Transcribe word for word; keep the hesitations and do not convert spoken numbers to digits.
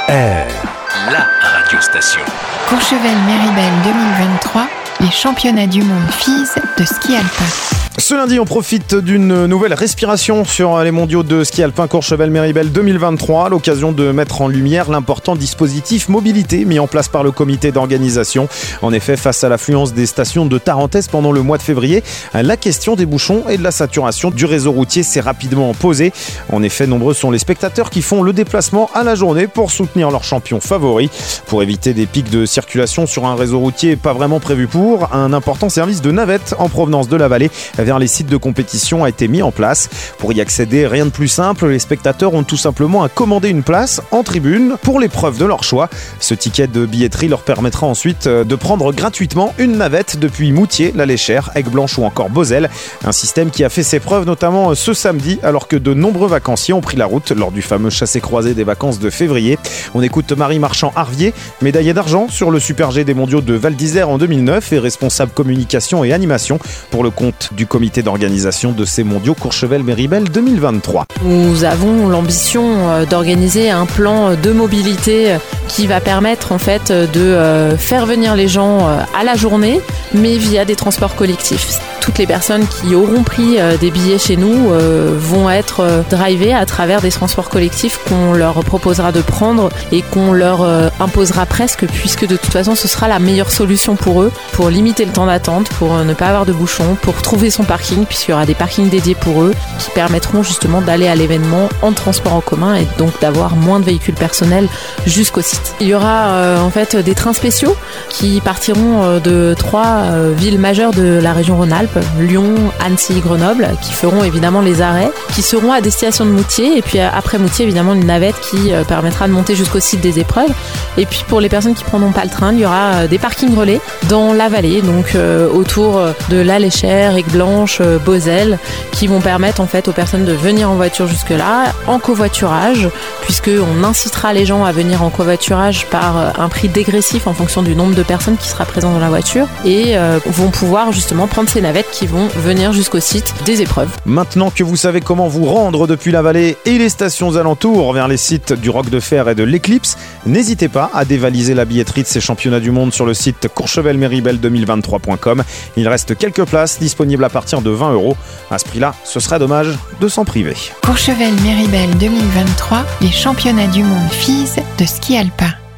La radiostation. Courchevel-Méribel deux mille vingt-trois, les championnats du monde F I S de ski alpin. Ce lundi, on profite d'une nouvelle respiration sur les mondiaux de ski alpin Courchevel-Méribel deux mille vingt-trois, à l'occasion de mettre en lumière l'important dispositif mobilité mis en place par le comité d'organisation. En effet, face à l'affluence des stations de Tarentaise pendant le mois de février, la question des bouchons et de la saturation du réseau routier s'est rapidement posée. En effet, nombreux sont les spectateurs qui font le déplacement à la journée pour soutenir leur champion favori. Pour éviter des pics de circulation sur un réseau routier pas vraiment prévu pour, un important service de navette en provenance de la vallée vers les sites de compétition a été mis en place. Pour y accéder, rien de plus simple, les spectateurs ont tout simplement à commander une place en tribune pour l'épreuve de leur choix. Ce ticket de billetterie leur permettra ensuite de prendre gratuitement une navette depuis Moutier, La Léchère, Aigueblanche ou encore Beauzelle. Un système qui a fait ses preuves notamment ce samedi, alors que de nombreux vacanciers ont pris la route lors du fameux chassé-croisé des vacances de février. On écoute Marie Marchand-Harvier, médaillée d'argent sur le Super G des mondiaux de Val d'Isère en deux mille neuf et responsable communication et animation pour le compte du comité d'organisation de ces mondiaux Courchevel-Méribel deux mille vingt-trois. Nous avons l'ambition d'organiser un plan de mobilité qui va permettre en fait de faire venir les gens à la journée, mais via des transports collectifs. Toutes les personnes qui auront pris des billets chez nous vont être drivées à travers des transports collectifs qu'on leur proposera de prendre et qu'on leur imposera presque, puisque de toute façon ce sera la meilleure solution pour eux, pour limiter le temps d'attente, pour ne pas avoir de bouchons, pour trouver son parking, puisqu'il y aura des parkings dédiés pour eux qui permettront justement d'aller à l'événement en transport en commun et donc d'avoir moins de véhicules personnels jusqu'au site. Il y aura euh, en fait des trains spéciaux qui partiront euh, de trois euh, villes majeures de la région Rhône-Alpes, Lyon, Annecy, Grenoble, qui feront évidemment les arrêts, qui seront à destination de Moutier, et puis euh, après Moutier évidemment une navette qui euh, permettra de monter jusqu'au site des épreuves. Et puis pour les personnes qui ne prendront pas le train, il y aura euh, des parkings relais dans la vallée, donc euh, autour euh, de La Léchère, Aigueblanche, euh, Beauzelle, qui vont permettre en fait aux personnes de venir en voiture jusque là, en covoiturage, puisque on incitera les gens à venir en covoiturage par euh, un prix dégressif en fonction du nombre de personnes qui sera présent dans la voiture, et euh, vont pouvoir justement prendre ces navettes qui vont venir jusqu'au site des épreuves. Maintenant que vous savez comment vous rendre depuis la vallée et les stations alentours vers les sites du Roc de Fer et de l'Éclipse, n'hésitez pas à dévaliser la billetterie de ces championnats du monde sur le site courchevel méribel deux mille vingt-trois point com. Il reste quelques places disponibles à partir de vingt euros. À ce prix-là, ce serait dommage de s'en priver. Courchevel-Méribel deux mille vingt-trois, les championnats du monde F I S de ski alpin.